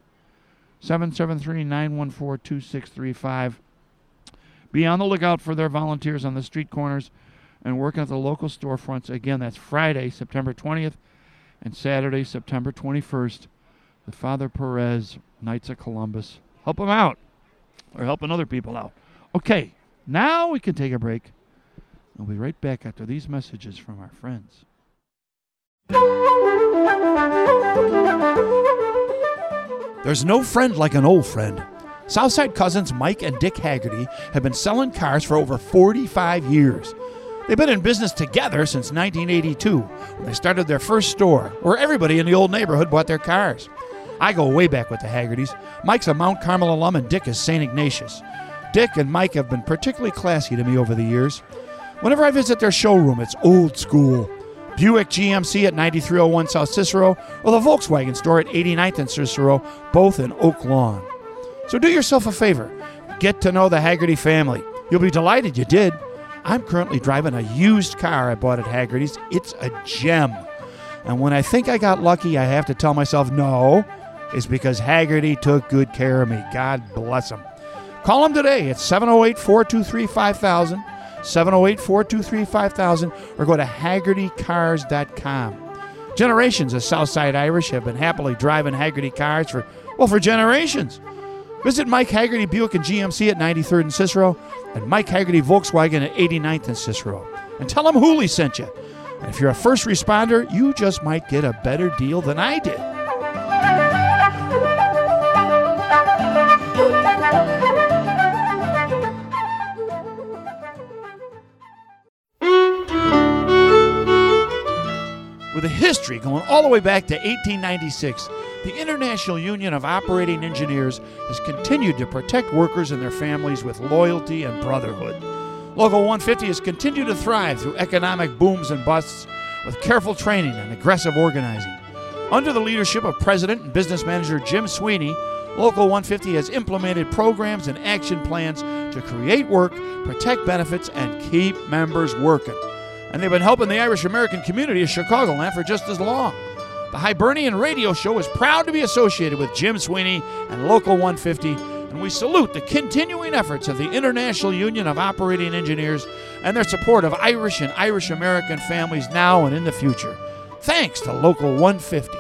773-914-2635. Be on the lookout for their volunteers on the street corners and working at the local storefronts. Again, that's Friday, September 20th, and Saturday, September 21st. The Father Perez Knights of Columbus. Help them out. Or helping other people out. Okay, now we can take a break. We'll be right back after these messages from our friends. There's no friend like an old friend. Southside cousins Mike and Dick Haggerty have been selling cars for over 45 years. They've been in business together since 1982, when they started their first store, where everybody in the old neighborhood bought their cars. I go way back with the Haggertys. Mike's a Mount Carmel alum and Dick is St. Ignatius. Dick and Mike have been particularly classy to me over the years. Whenever I visit their showroom, it's old school. Buick GMC at 9301 South Cicero, or the Volkswagen store at 89th and Cicero, both in Oak Lawn. So do yourself a favor. Get to know the Haggerty family. You'll be delighted you did. I'm currently driving a used car I bought at Haggerty's. It's a gem. And when I think I got lucky, I have to tell myself no. It's because Haggerty took good care of me. God bless him. Call him today at 708-423-5000, 708-423-5000, or go to HaggertyCars.com. Generations of Southside Irish have been happily driving Haggerty cars for generations. Visit Mike Haggerty Buick and GMC at 93rd and Cicero, and Mike Haggerty Volkswagen at 89th and Cicero. And tell them Hooley sent you. And if you're a first responder, you just might get a better deal than I did. With a history going all the way back to 1896, the International Union of Operating Engineers has continued to protect workers and their families with loyalty and brotherhood. Local 150 has continued to thrive through economic booms and busts with careful training and aggressive organizing. Under the leadership of President and Business Manager Jim Sweeney, Local 150 has implemented programs and action plans to create work, protect benefits, and keep members working. And they've been helping the Irish American community of Chicagoland for just as long. The Hibernian Radio Show is proud to be associated with Jim Sweeney and Local 150, and we salute the continuing efforts of the International Union of Operating Engineers and their support of Irish and Irish American families now and in the future. Thanks to Local 150.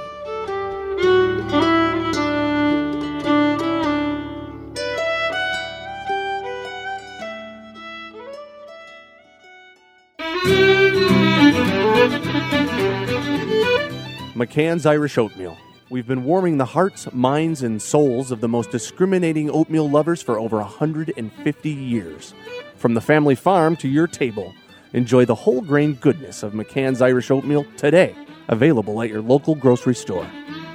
McCann's Irish Oatmeal. We've been warming the hearts, minds, and souls of the most discriminating oatmeal lovers for over 150 years. From the family farm to your table, enjoy the whole grain goodness of McCann's Irish Oatmeal today. Available at your local grocery store.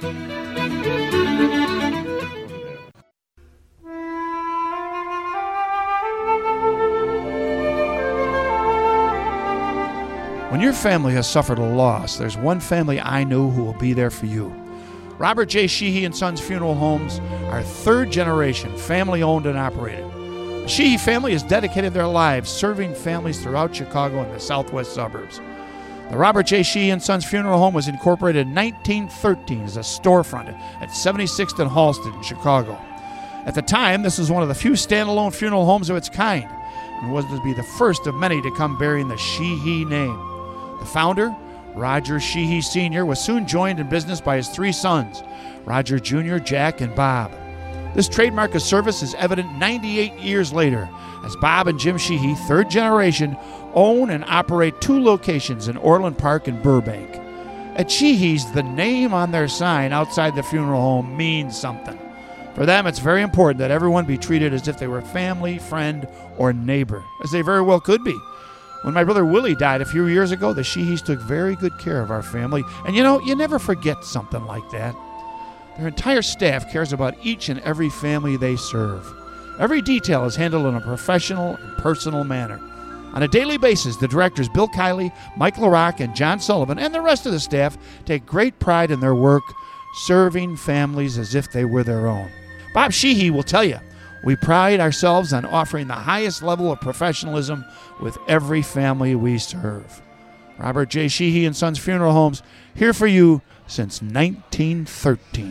When your family has suffered a loss, there's one family I know who will be there for you. Robert J. Sheehy and Sons Funeral Homes are third generation, family owned and operated. The Sheehy family has dedicated their lives serving families throughout Chicago and the southwest suburbs. The Robert J. Sheehy and Sons Funeral Home was incorporated in 1913 as a storefront at 76th and Halsted in Chicago. At the time, this was one of the few standalone funeral homes of its kind and was to be the first of many to come bearing the Sheehy name. The founder, Roger Sheehy Sr., was soon joined in business by his three sons, Roger Jr., Jack, and Bob. This trademark of service is evident 98 years later, as Bob and Jim Sheehy, third generation, own and operate two locations in Orland Park and Burbank. At Sheehy's, the name on their sign outside the funeral home means something. For them, it's very important that everyone be treated as if they were family, friend, or neighbor, as they very well could be. When my brother Willie died a few years ago, the Sheehys took very good care of our family. And you never forget something like that. Their entire staff cares about each and every family they serve. Every detail is handled in a professional and personal manner. On a daily basis, the directors Bill Kiley, Mike LaRock, and John Sullivan, and the rest of the staff take great pride in their work, serving families as if they were their own. Bob Sheehy will tell you, we pride ourselves on offering the highest level of professionalism with every family we serve. Robert J. Sheehy and Sons Funeral Homes, here for you since 1913.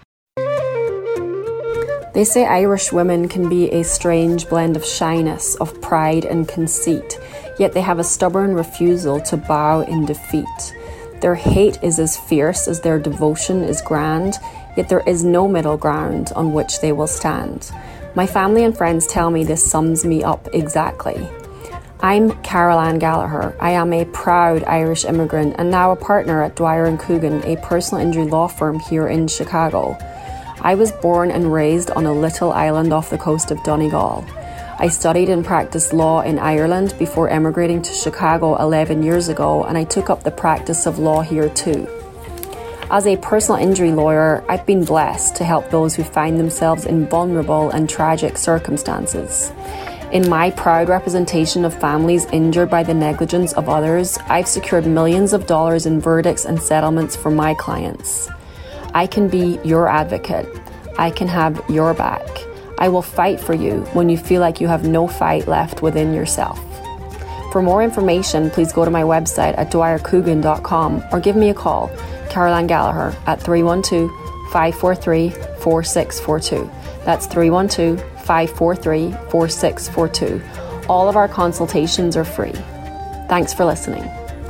They say Irish women can be a strange blend of shyness, of pride and conceit, yet they have a stubborn refusal to bow in defeat. Their hate is as fierce as their devotion is grand, yet there is no middle ground on which they will stand. My family and friends tell me this sums me up exactly. I'm Carol Ann Gallagher. I am a proud Irish immigrant and now a partner at Dwyer & Coogan, a personal injury law firm here in Chicago. I was born and raised on a little island off the coast of Donegal. I studied and practiced law in Ireland before emigrating to Chicago 11 years ago, and I took up the practice of law here too. As a personal injury lawyer, I've been blessed to help those who find themselves in vulnerable and tragic circumstances. In my proud representation of families injured by the negligence of others, I've secured millions of dollars in verdicts and settlements for my clients. I can be your advocate. I can have your back. I will fight for you when you feel like you have no fight left within yourself. For more information, please go to my website at dwyercoogan.com or give me a call, Carol Ann Gallagher, at 312-543-4642. That's 312-543-4642. All of our consultations are free. Thanks for listening.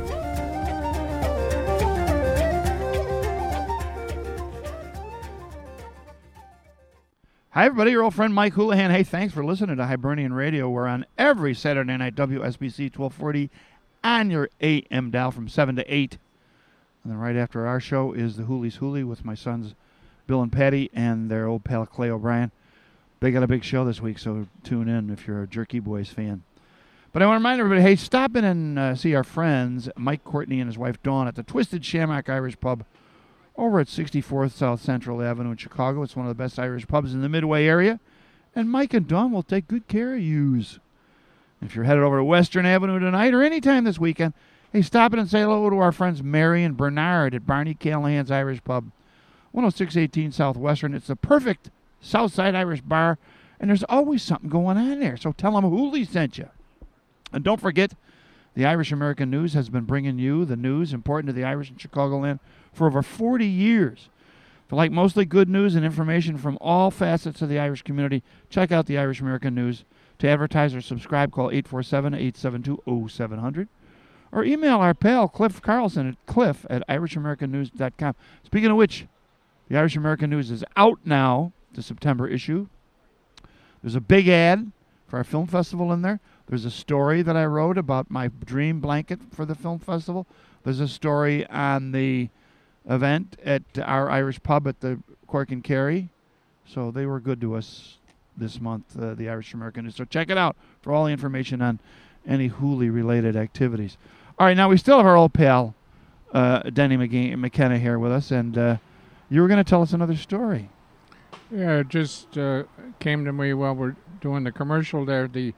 Hi, everybody. Your old friend Mike Houlihan. Hey, thanks for listening to Hibernian Radio. We're on every Saturday night, WSBC 1240, on your AM dial from 7 to 8. And then right after our show is the Hooley's Hooley with my sons Bill and Patty and their old pal Clay O'Brien. They got a big show this week, so tune in if you're a Jerky Boys fan. But I want to remind everybody, hey, stop in and see our friends, Mike Courtney and his wife Dawn, at the Twisted Shamrock Irish Pub over at 64th South Central Avenue in Chicago. It's one of the best Irish pubs in the Midway area. And Mike and Dawn will take good care of yous. If you're headed over to Western Avenue tonight or anytime this weekend, hey, stop in and say hello to our friends Mary and Bernard at Barney Callahan's Irish Pub, 10618 Southwestern. It's the perfect Southside Irish bar, and there's always something going on there. So tell them Hooley sent you. And don't forget, the Irish American News has been bringing you the news important to the Irish in Chicagoland for over 40 years. If you like mostly good news and information from all facets of the Irish community, check out the Irish American News. To advertise or subscribe, call 847-872-0700. Or email our pal Cliff Carlson at cliff@irishamericannews.com. Speaking of which, the Irish American News is out now, the September issue. There's a big ad for our film festival in there. There's a story that I wrote about my dream blanket for the film festival. There's a story on the event at our Irish pub at the Cork and Kerry. So they were good to us this month, the Irish American. So check it out for all the information on any Hooley-related activities. All right, now we still have our old pal, Denny McKenna here with us, and you were going to tell us another story. Yeah, it just came to me while we're doing the commercial there. In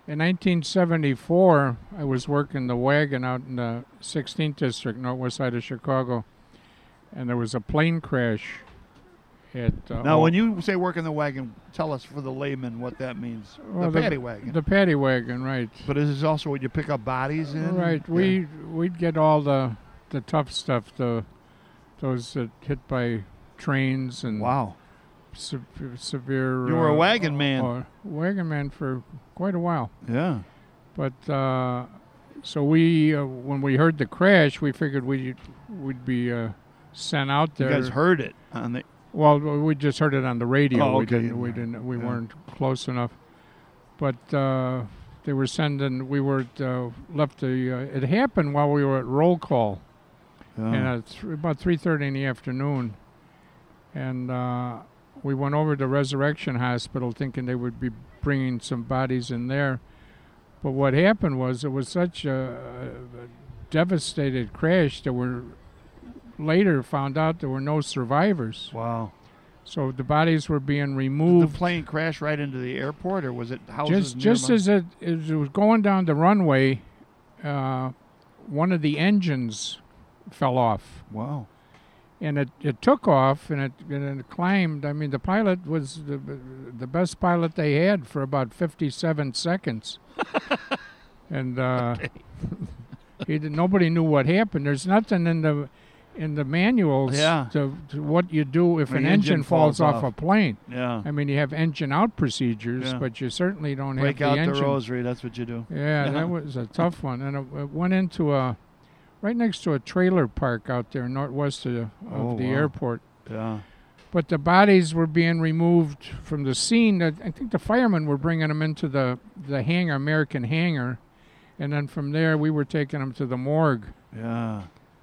1974, I was working the wagon out in the 16th District, northwest side of Chicago, and there was a plane crash. Now, when you say working the wagon, tell us for the layman what that means. Well, the paddy wagon. The paddy wagon, right. But is this also what you pick up bodies in? Right. Yeah. We'd get all the tough stuff, those that hit by trains and Wow. severe. You were a wagon man. Wagon man for quite a while. Yeah. But so we, when we heard the crash, we figured we'd be sent out there. You guys heard it on the. Well, we just heard it on the radio. Oh, okay. We weren't close enough. But they were sending. We were left. It happened while we were at roll call, and about 3:30 in the afternoon, and we went over to Resurrection Hospital thinking they would be bringing some bodies in there. But what happened was it was such a devastated crash that we later found out there were no survivors. Wow. So the bodies were being removed. Did the plane crash right into the airport, or was it houses Just as it was going down the runway, one of the engines fell off. Wow. And it took off, and it climbed. I mean, the pilot was the best pilot they had for about 57 seconds. And nobody knew what happened. There's nothing in the manuals to what you do if an engine falls off a plane. Yeah. I mean, you have engine out procedures, but you certainly don't break have the engine. Break out the rosary, that's what you do. Yeah, that was a tough one. And it went into right next to a trailer park out there northwest of the airport. Yeah. But the bodies were being removed from the scene. I think the firemen were bringing them into the hangar, American hangar, and then from there we were taking them to the morgue. Yeah.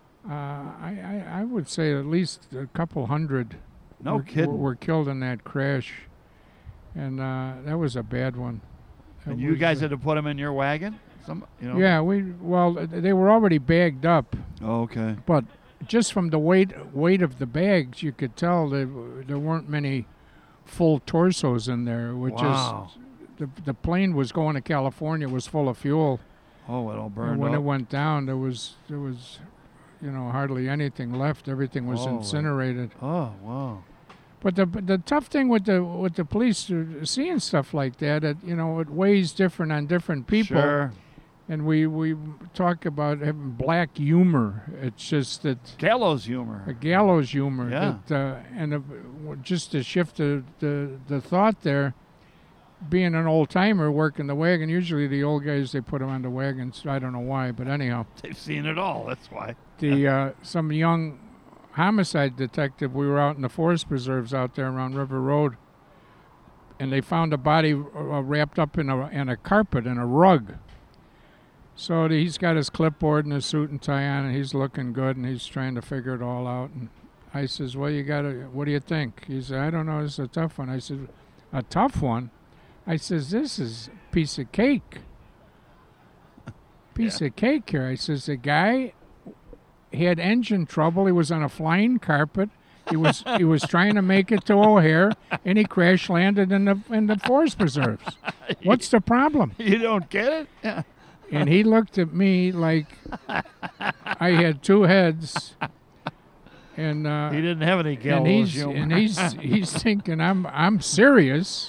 I would say at least a couple hundred were killed in that crash, and that was a bad one. And you guys had to put them in your wagon? Yeah, they were already bagged up. Oh, okay. But just from the weight of the bags, you could tell there weren't many full torsos in there, which is the plane was going to California, was full of fuel. Oh, it all burned and when up. it went down, there was hardly anything left. Everything was incinerated. Oh, wow. But the tough thing with the police seeing stuff like that, it weighs different on different people. Sure. And we talk about having black humor. It's just that gallows humor. A gallows humor. Yeah. Just to shift the thought there, being an old timer working the wagon, usually the old guys, they put them on the wagons. I don't know why, but anyhow. They've seen it all. That's why. Some young homicide detective, we were out in the forest preserves out there around River Road, and they found a body wrapped up in a carpet, in a rug. So he's got his clipboard and his suit and tie on, and he's looking good, and he's trying to figure it all out. And I says, well, what do you think? He said, I don't know, it's a tough one. I said, a tough one? I says, this is a piece of cake. Piece of cake here. I says, the guy had engine trouble. He was on a flying carpet. He was trying to make it to O'Hare, and he crash landed in the forest preserves. What's the problem? You don't get it? Yeah. And he looked at me like I had two heads. And he didn't have any gallows humor. And he's thinking I'm serious.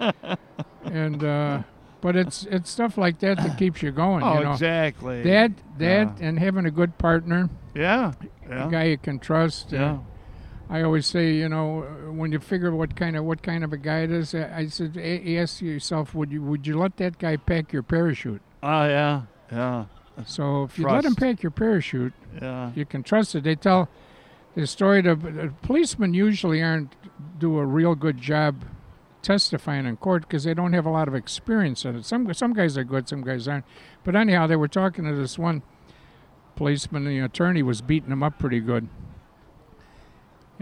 And but it's stuff like that keeps you going. Oh, exactly. That and having a good partner. Yeah. A guy you can trust. Yeah. I always say, when you figure what kind of a guy it is, I said, ask yourself, would you let that guy pack your parachute? Oh, yeah. So if you let him pack your parachute, yeah, you can trust it. They tell the story. The policemen usually do a real good job testifying in court because they don't have a lot of experience in it. Some guys are good, some guys aren't. But anyhow, they were talking to this one policeman, and the attorney was beating him up pretty good.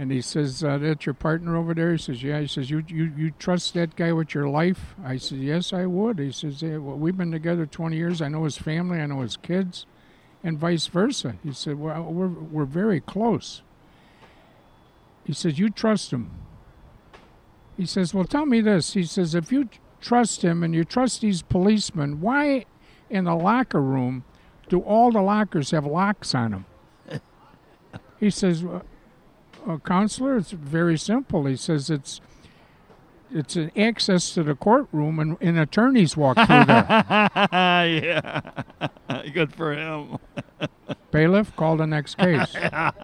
And he says, that's your partner over there? He says, yeah. He says, you trust that guy with your life? I said, yes, I would. He says, well, we've been together 20 years. I know his family. I know his kids. And vice versa. He said, well, we're very close. He says, you trust him. He says, well, tell me this. He says, if you trust him and you trust these policemen, why in the locker room do all the lockers have locks on them? He says, counselor, it's very simple. He says, it's an access to the courtroom, and attorneys walk through there. Yeah. Good for him. Bailiff, call the next case.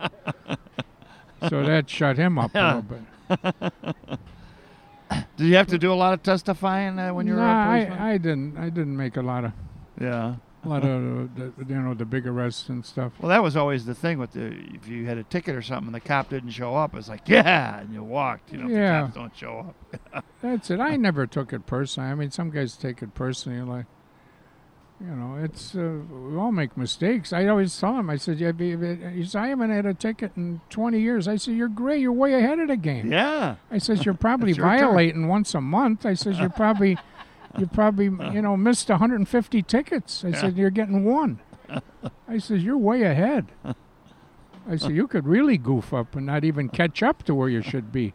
So that shut him up a little bit. Did you have to do a lot of testifying when you were a policeman? I didn't make a lot of Yeah. the big arrests and stuff. Well, that was always the thing with if you had a ticket or something and the cop didn't show up, it's like, yeah, and you walked, if the cops don't show up. That's it. I never took it personally. I mean, some guys take it personally, like, it's we all make mistakes. I always tell them, I said, he said, I haven't had a ticket in 20 years. I said, you're great. You're way ahead of the game. Yeah. I said, you're probably your violating once a month. I said, you probably missed 150 tickets. I said, you're getting one. I said, you're way ahead. I said, you could really goof up and not even catch up to where you should be.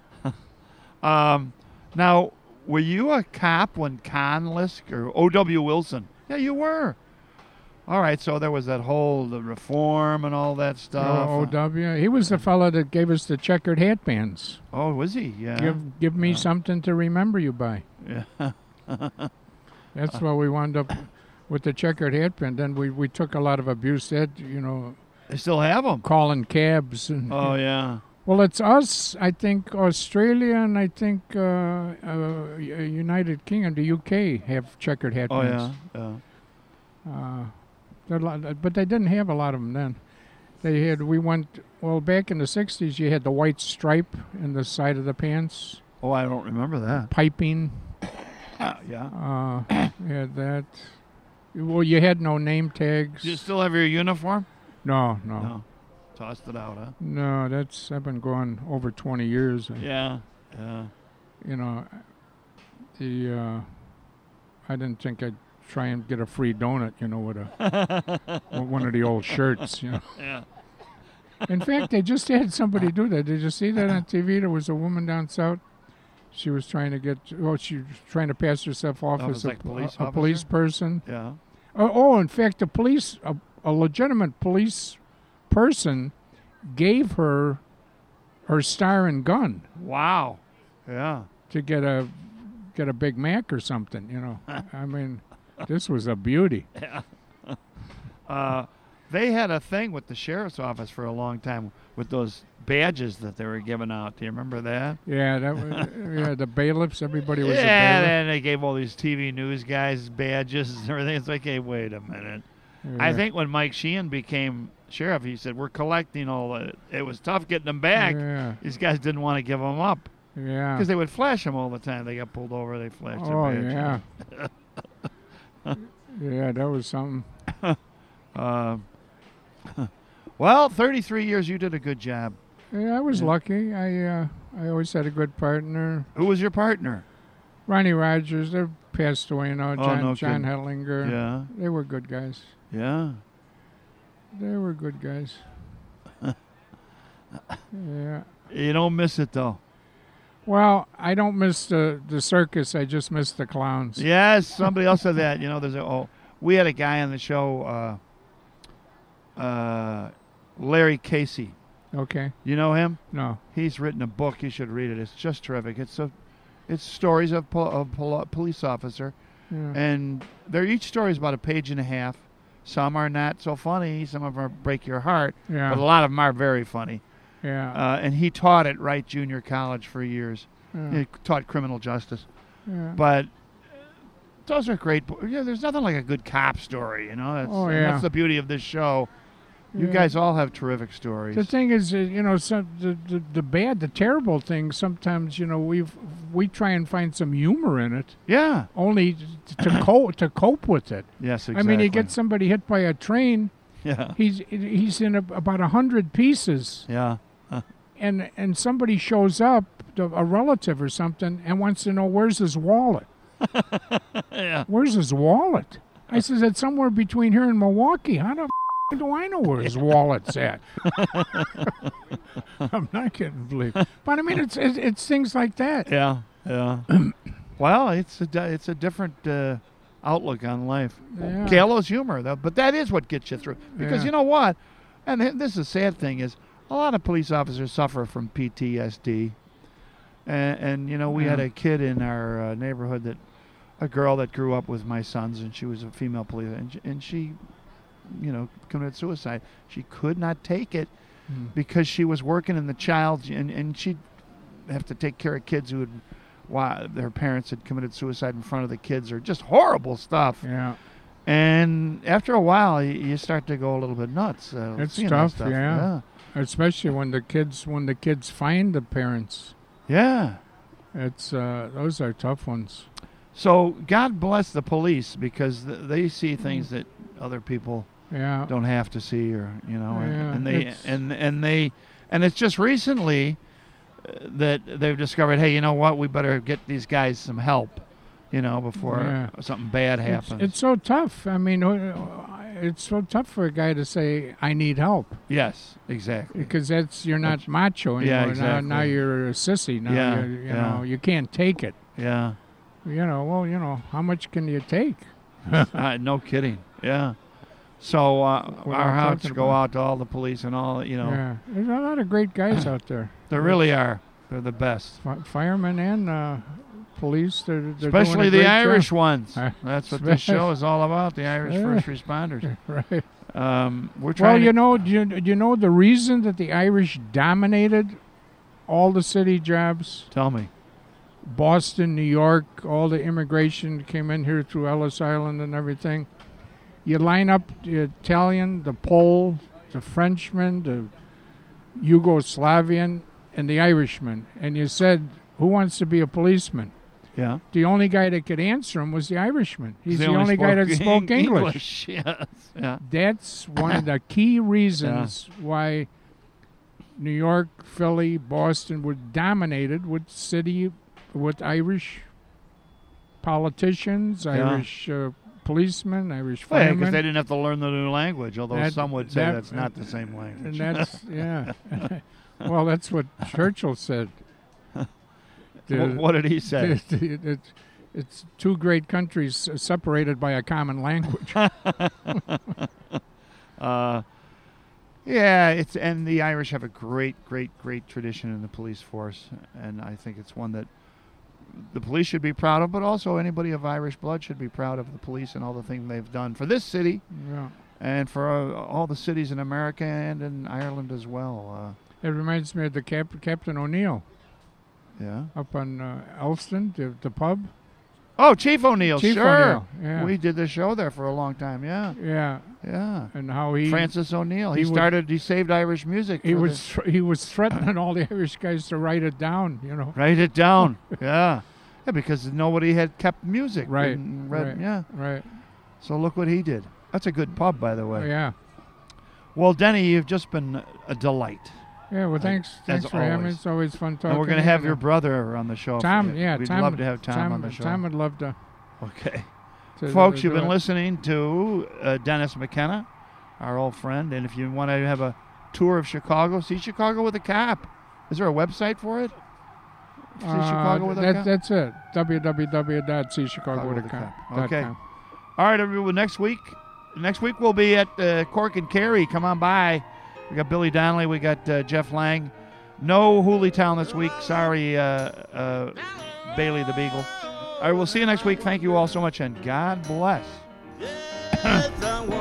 Now, were you a cop when Con Lisk or O.W. Wilson? Yeah, you were. All right, so there was the reform and all that stuff. O.W. He was the fellow that gave us the checkered hat bands. Oh, was he? Yeah. Give me something to remember you by. Yeah. That's why we wound up with the checkered hat band. Then we took a lot of abuse. They still have them. Calling cabs. Oh, yeah. Well, it's us, I think Australia, and I think United Kingdom, the UK, have checkered hat bands. Oh, yeah. But they didn't have a lot of them then. Back in the 60s, you had the white stripe in the side of the pants. Oh, I don't remember that. Piping. Yeah. You had that. Well, you had no name tags. Do you still have your uniform? No. Tossed it out, huh? No, I've been going over 20 years. Yeah. I didn't think I'd try and get a free donut, with one of the old shirts, Yeah. In fact, they just had somebody do that. Did you see that on TV? There was a woman down south. She was trying to pass herself off as a police person. Yeah. In fact, a legitimate police person gave her star and gun. Wow. Yeah. To get a Big Mac or something, I mean, this was a beauty. Yeah. They had a thing with the sheriff's office for a long time with those badges that they were giving out. Do you remember that? Yeah, that was the bailiffs. Everybody was a bailiff. Yeah, and they gave all these TV news guys badges and everything. It's like, hey, wait a minute. Yeah. I think when Mike Sheehan became sheriff, he said, we're collecting all that. It was tough getting them back. Yeah. These guys didn't want to give them up. Yeah. Because they would flash them all the time. They got pulled over, they flashed their badge. Yeah. Yeah, that was something. Well, 33 years, you did a good job. Yeah, I was lucky. I always had a good partner. Who was your partner? Ronnie Rogers. They passed away now. John kidding. Hellinger. Yeah. They were good guys. Yeah. They were good guys. Yeah. You don't miss it, though. Well, I don't miss the circus. I just miss the clowns. Yes, somebody else said that. We had a guy on the show, Larry Casey. Okay. You know him? No. He's written a book. You should read it. It's just terrific. It's stories of police officer, and each story is about a page and a half. Some are not so funny. Some of them break your heart. Yeah. But a lot of them are very funny. Yeah. And he taught at Wright Junior College for years. Yeah. He taught criminal justice. Yeah. But those are great. There's nothing like a good cop story, That's the beauty of this show. You guys all have terrific stories. The thing is, the terrible thing, sometimes, we try and find some humor in it. Yeah. Only to cope with it. Yes, exactly. I mean, you get somebody hit by a train. Yeah. He's in about 100 pieces. Yeah. and somebody shows up, a relative or something, and wants to know where's his wallet. Yeah. Where's his wallet? I says, it's somewhere between here and Milwaukee. How the do I know where his wallet's at? I'm not getting believed. But I mean, it's things like that. Yeah. Well, it's a different outlook on life. Yeah. Gallows humor, though, but that is what gets you through. Because Yeah. you know what? And this is the sad thing is a lot of police officers suffer from PTSD. And you know, we had a kid in our neighborhood a girl that grew up with my sons, and she was a female police, and she, you know, committed suicide. She could not take it because she was working in the child, and she'd have to take care of kids who their parents had committed suicide in front of the kids, or just horrible stuff. Yeah. And after a while, you start to go a little bit nuts. It's seeing that tough, stuff. yeah. Especially when the kids find the parents. Yeah. It's those are tough ones. So God bless the police, because they see things that other people Yeah. don't have to see, or you know, Yeah, and they and it's just recently that they've discovered, hey, you know what, we better get these guys some help, you know, before something bad happens. It's so tough. I mean, it's so tough for a guy to say, I need help. Yes, exactly. Because you're not macho anymore. Yeah, exactly. Now you're a sissy. Now Yeah, you know, you can't take it. Yeah. You know, well, you know, how much can you take? No kidding. Yeah. So our hearts go out to all the police and all, you know. Yeah, there's a lot of great guys out there. There really are. They're the best. Firemen and police. They're Especially doing a the great Irish job. ones. That's what this show is all about, the Irish first responders. Right. We're trying Well, you know, do you know the reason that the Irish dominated all the city jobs? Tell me. Boston, New York, all the immigration came in here through Ellis Island and everything. You line up the Italian, the Pole, the Frenchman, the Yugoslavian, and the Irishman, and you said, who wants to be a policeman? Yeah. The only guy that could answer him was the Irishman. He's the only guy that spoke English. Yes. Yeah. That's one of the key reasons why New York, Philly, Boston were dominated with Irish politicians, Irish policemen, Irish Well, firemen. because they didn't have to learn the new language, although some would say that's not the same language. And that's, yeah. Well, that's what Churchill said. What did he say? It's two great countries separated by a common language. Yeah, and the Irish have a great tradition in the police force, and I think it's one that the police should be proud of, but also anybody of Irish blood should be proud of the police and all the things they've done for this city, and for all the cities in America and in Ireland as well. It reminds me of the Captain O'Neill. Yeah. Up on Elston, the pub. Oh, Chief O'Neill, Chief sure. O'Neill, yeah. We did the show there for a long time, yeah. Yeah. Yeah. And how he... Francis O'Neill. He saved Irish music. He was threatening all the Irish guys to write it down, you know. Write it down, yeah. Yeah, because nobody had kept music. Right, Yeah. Right. So look what he did. That's a good pub, by the way. Oh, yeah. Well, Denny, you've just been a delight. Yeah, well, thanks for having me. It's always fun talking. And we're going to have your brother on the show. Tom, We'd love to have Tom on the show. Tom would love to. Okay. Folks, you've been listening to Dennis McKenna, our old friend. And if you want to have a tour of Chicago, see Chicago with a Cop. Is there a website for it? See Chicago with a Cop? That's it. www.seechicagovithacop.com. Okay. All right, everyone. Next week we'll be at Cork and Kerry. Come on by. We got Billy Donnelly. We got Jeff Lang. No Hooleytown this week. Sorry, Bailey the Beagle. All right, we'll see you next week. Thank you all so much, and God bless.